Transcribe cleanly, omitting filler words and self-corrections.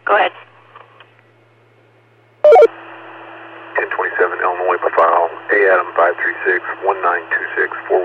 Go ahead. 1027 Illinois, file A Adam 536 1926 41.